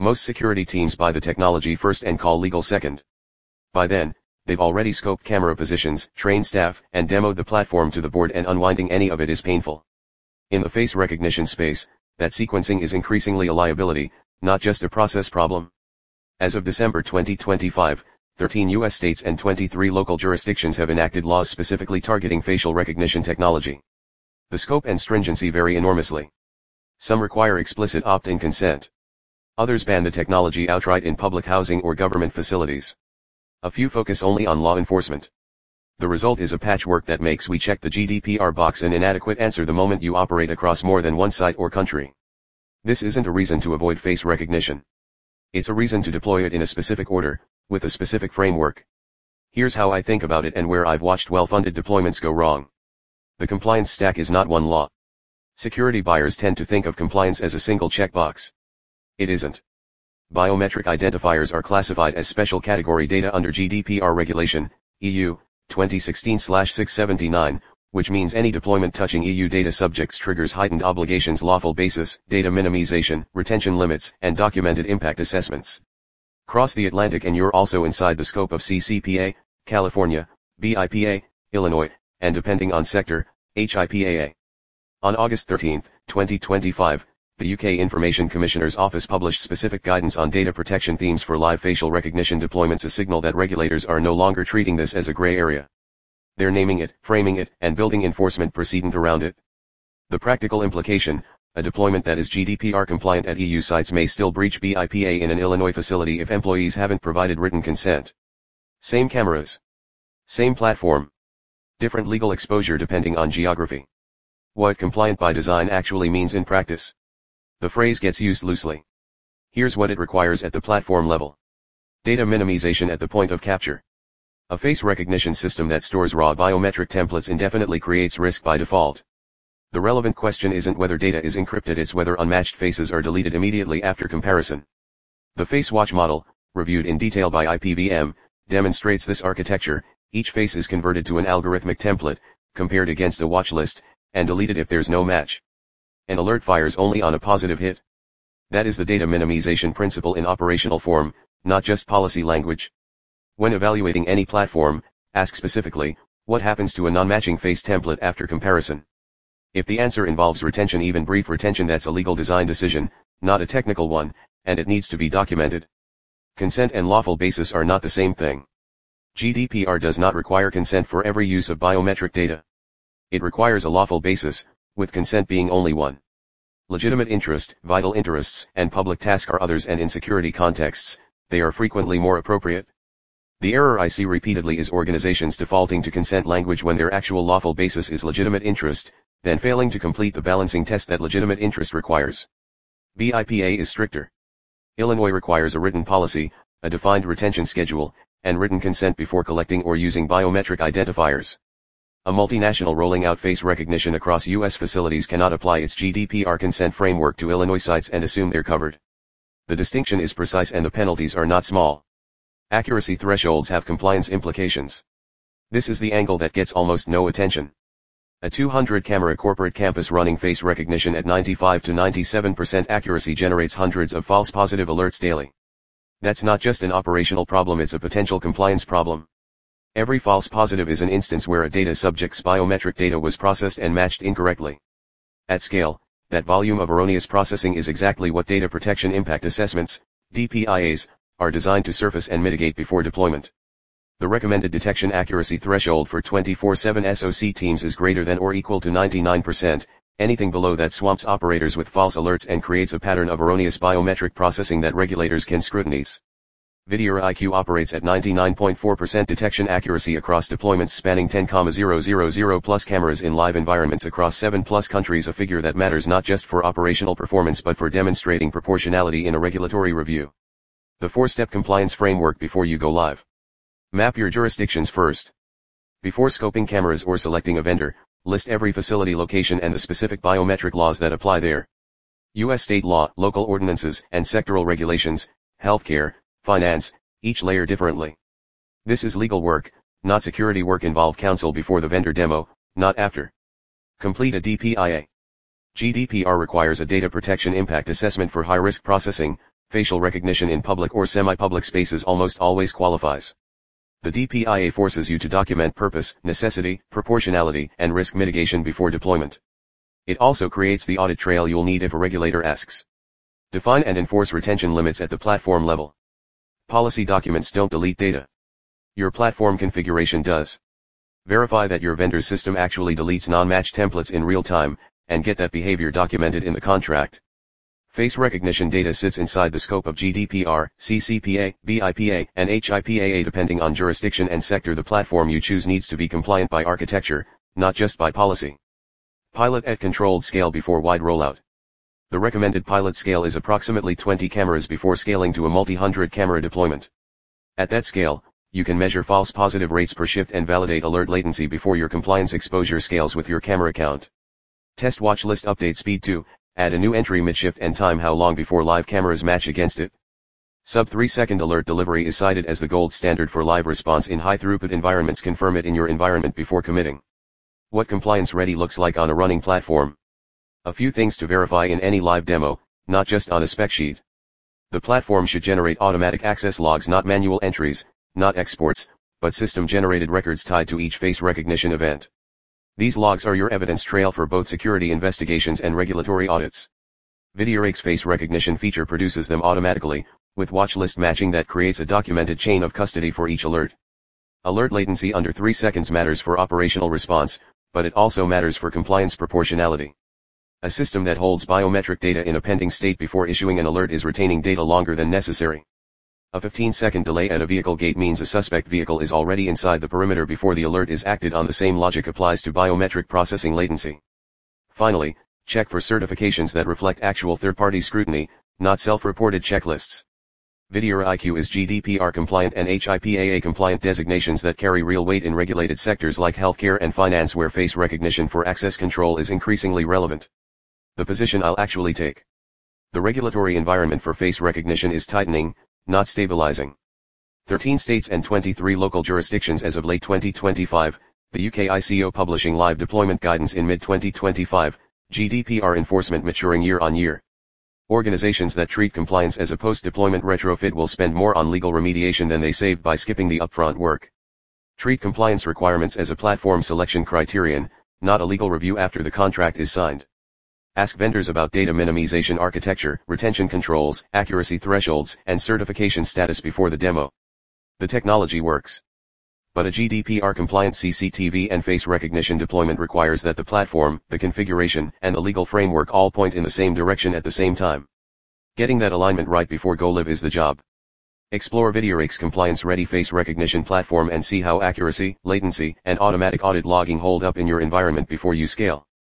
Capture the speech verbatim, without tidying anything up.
Most security teams buy the technology first and call legal second. By then, they've already scoped camera positions, trained staff, and demoed the platform to the board, and unwinding any of it is painful. In the face recognition space, that sequencing is increasingly a liability, not just a process problem. As of December twenty twenty-five, thirteen U S states and twenty-three local jurisdictions have enacted laws specifically targeting facial recognition technology. The scope and stringency vary enormously. Some require explicit opt-in consent. Others ban the technology outright in public housing or government facilities. A few focus only on law enforcement. The result is a patchwork that makes we check the G D P R box an inadequate answer the moment you operate across more than one site or country. This isn't a reason to avoid face recognition. It's a reason to deploy it in a specific order, with a specific framework. Here's how I think about it and where I've watched well-funded deployments go wrong. The compliance stack is not one law. Security buyers tend to think of compliance as a single checkbox. It isn't. Biometric identifiers are classified as special category data under G D P R regulation, E U, twenty sixteen dash six seventy-nine, which means any deployment touching E U data subjects triggers heightened obligations, lawful basis, data minimization, retention limits, and documented impact assessments. Cross the Atlantic and you're also inside the scope of C C P A, California, B I P A, Illinois, and depending on sector, H I P A A. On August thirteenth, twenty twenty-five, the U K Information Commissioner's Office published specific guidance on data protection themes for live facial recognition deployments, a signal that regulators are no longer treating this as a grey area. They're naming it, framing it, and building enforcement precedent around it. The practical implication, a deployment that is G D P R compliant at E U sites may still breach B I P A in an Illinois facility if employees haven't provided written consent. Same cameras. Same platform. Different legal exposure depending on geography. What compliant by design actually means in practice. The phrase gets used loosely. Here's what it requires at the platform level. Data minimization at the point of capture. A face recognition system that stores raw biometric templates indefinitely creates risk by default. The relevant question isn't whether data is encrypted, it's whether unmatched faces are deleted immediately after comparison. The FaceWatch model, reviewed in detail by I P V M, demonstrates this architecture. Each face is converted to an algorithmic template, compared against a watch list, and deleted if there's no match. An alert fires only on a positive hit. That is the data minimization principle in operational form, not just policy language. When evaluating any platform, ask specifically, what happens to a non-matching face template after comparison? If the answer involves retention, even brief retention, that's a legal design decision, not a technical one, and it needs to be documented. Consent and lawful basis are not the same thing. G D P R does not require consent for every use of biometric data. It requires a lawful basis, with consent being only one. Legitimate interest, vital interests, and public task are others, and in security contexts, they are frequently more appropriate. The error I see repeatedly is organizations defaulting to consent language when their actual lawful basis is legitimate interest, then failing to complete the balancing test that legitimate interest requires. B I P A is stricter. Illinois requires a written policy, a defined retention schedule, and written consent before collecting or using biometric identifiers. A multinational rolling out face recognition across U S facilities cannot apply its G D P R consent framework to Illinois sites and assume they're covered. The distinction is precise and the penalties are not small. Accuracy thresholds have compliance implications. This is the angle that gets almost no attention. A two hundred camera corporate campus running face recognition at ninety-five to ninety-seven percent accuracy generates hundreds of false positive alerts daily. That's not just an operational problem, it's a potential compliance problem. Every false positive is an instance where a data subject's biometric data was processed and matched incorrectly. At scale, that volume of erroneous processing is exactly what data protection impact assessments, D P I As, are designed to surface and mitigate before deployment. The recommended detection accuracy threshold for twenty-four seven S O C teams is greater than or equal to ninety-nine percent, anything below that swamps operators with false alerts and creates a pattern of erroneous biometric processing that regulators can scrutinize. VideoIQ operates at ninety-nine point four percent detection accuracy across deployments spanning ten thousand plus cameras in live environments across seven plus countries, a figure that matters not just for operational performance but for demonstrating proportionality in a regulatory review. The four-step compliance framework before you go live. Map your jurisdictions first. Before scoping cameras or selecting a vendor, list every facility location and the specific biometric laws that apply there. U S state law, local ordinances, and sectoral regulations, healthcare, finance, each layer differently. This is legal work, not security work. Involve counsel before the vendor demo, not after. Complete a D P I A. G D P R requires a data protection impact assessment for high-risk processing, facial recognition in public or semi-public spaces almost always qualifies. The D P I A forces you to document purpose, necessity, proportionality, and risk mitigation before deployment. It also creates the audit trail you'll need if a regulator asks. Define and enforce retention limits at the platform level. Policy documents don't delete data. Your platform configuration does. Verify that your vendor's system actually deletes non-matched templates in real time, and get that behavior documented in the contract. Face recognition data sits inside the scope of G D P R, C C P A, B I P A, and H I P A A depending on jurisdiction and sector. The platform you choose needs to be compliant by architecture, not just by policy. Pilot at controlled scale before wide rollout. The recommended pilot scale is approximately twenty cameras before scaling to a multi-hundred camera deployment. At that scale, you can measure false positive rates per shift and validate alert latency before your compliance exposure scales with your camera count. Test watch list update speed two, add a new entry mid-shift and time how long before live cameras match against it. Sub three second alert delivery is cited as the gold standard for live response in high throughput environments. Confirm it in your environment before committing. What compliance ready looks like on a running platform. A few things to verify in any live demo, not just on a spec sheet. The platform should generate automatic access logs, not manual entries, not exports, but system-generated records tied to each face recognition event. These logs are your evidence trail for both security investigations and regulatory audits. VideoRake's face recognition feature produces them automatically, with watch list matching that creates a documented chain of custody for each alert. Alert latency under three seconds matters for operational response, but it also matters for compliance proportionality. A system that holds biometric data in a pending state before issuing an alert is retaining data longer than necessary. A fifteen second delay at a vehicle gate means a suspect vehicle is already inside the perimeter before the alert is acted on. The same logic applies to biometric processing latency. Finally, check for certifications that reflect actual third-party scrutiny, not self-reported checklists. VideoRaike is G D P R compliant and H I P A A compliant designations that carry real weight in regulated sectors like healthcare and finance, where face recognition for access control is increasingly relevant. The position I'll actually take. The regulatory environment for face recognition is tightening, not stabilizing. thirteen states and twenty-three local jurisdictions as of late twenty twenty-five, the U K I C O publishing live deployment guidance in mid twenty twenty-five, G D P R enforcement maturing year on year. Organizations that treat compliance as a post-deployment retrofit will spend more on legal remediation than they save by skipping the upfront work. Treat compliance requirements as a platform selection criterion, not a legal review after the contract is signed. Ask vendors about data minimization architecture, retention controls, accuracy thresholds, and certification status before the demo. The technology works. But a G D P R-compliant C C T V and face recognition deployment requires that the platform, the configuration, and the legal framework all point in the same direction at the same time. Getting that alignment right before go-live is the job. Explore VideoRake's compliance-ready face recognition platform and see how accuracy, latency, and automatic audit logging hold up in your environment before you scale.